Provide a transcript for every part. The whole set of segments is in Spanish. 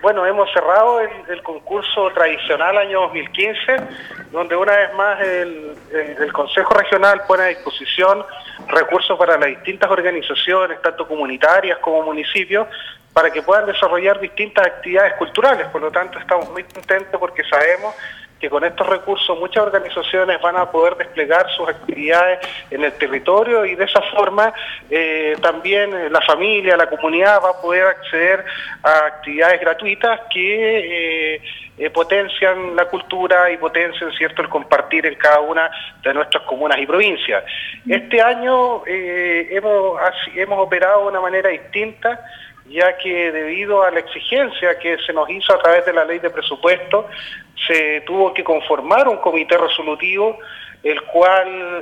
Bueno, hemos cerrado el concurso tradicional año 2015, donde una vez más el Consejo Regional pone a disposición recursos para las distintas organizaciones, tanto comunitarias como municipios, para que puedan desarrollar distintas actividades culturales. Por lo tanto, estamos muy contentos porque sabemos que con estos recursos muchas organizaciones van a poder desplegar sus actividades en el territorio y de esa forma también la familia, la comunidad va a poder acceder a actividades gratuitas que potencian la cultura y potencian, ¿cierto?, el compartir en cada una de nuestras comunas y provincias. Este año hemos operado de una manera distinta, ya que debido a la exigencia que se nos hizo a través de la ley de presupuesto, se tuvo que conformar un comité resolutivo, el cual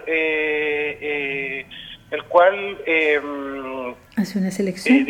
hace una selección.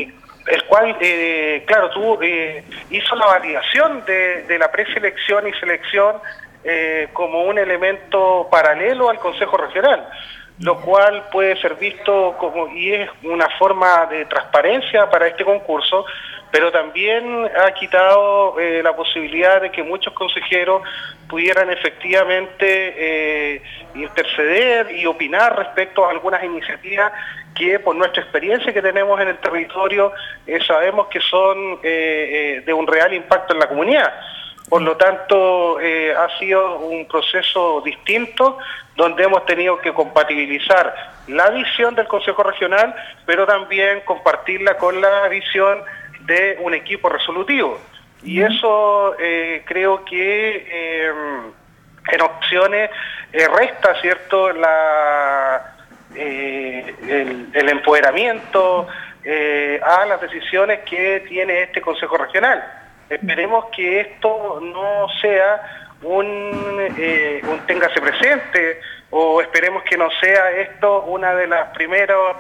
Hizo la validación de la preselección y selección como un elemento paralelo al Consejo Regional, lo cual puede ser visto como, y es una forma de transparencia para este concurso, pero también ha quitado la posibilidad de que muchos consejeros pudieran efectivamente interceder y opinar respecto a algunas iniciativas que por nuestra experiencia que tenemos en el territorio sabemos que son de un real impacto en la comunidad. Por lo tanto, ha sido un proceso distinto donde hemos tenido que compatibilizar la visión del Consejo Regional, pero también compartirla con la visión de un equipo resolutivo. Y eso creo que en opciones resta, ¿cierto?, el empoderamiento a las decisiones que tiene este Consejo Regional. Esperemos que esto no sea un téngase presente, o esperemos que no sea esto una de las primeros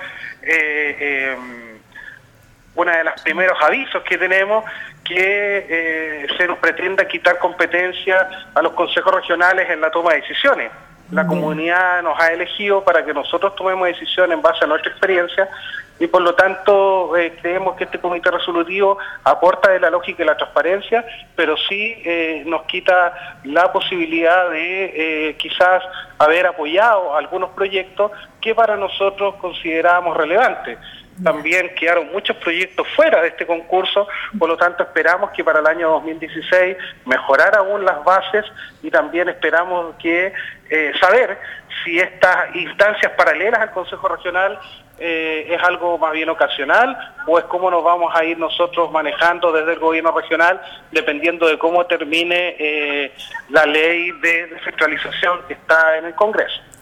avisos que tenemos, que se nos pretenda quitar competencia a los consejos regionales en la toma de decisiones. La comunidad nos ha elegido para que nosotros tomemos decisiones en base a nuestra experiencia, y por lo tanto creemos que este comité resolutivo aporta de la lógica y la transparencia, pero sí nos quita la posibilidad de quizás haber apoyado algunos proyectos que para nosotros considerábamos relevantes. También quedaron muchos proyectos fuera de este concurso, por lo tanto esperamos que para el año 2016 mejorar aún las bases, y también esperamos que saber si estas instancias paralelas al Consejo Regional es algo más bien ocasional, o es cómo nos vamos a ir nosotros manejando desde el gobierno regional, dependiendo de cómo termine la ley de descentralización que está en el Congreso.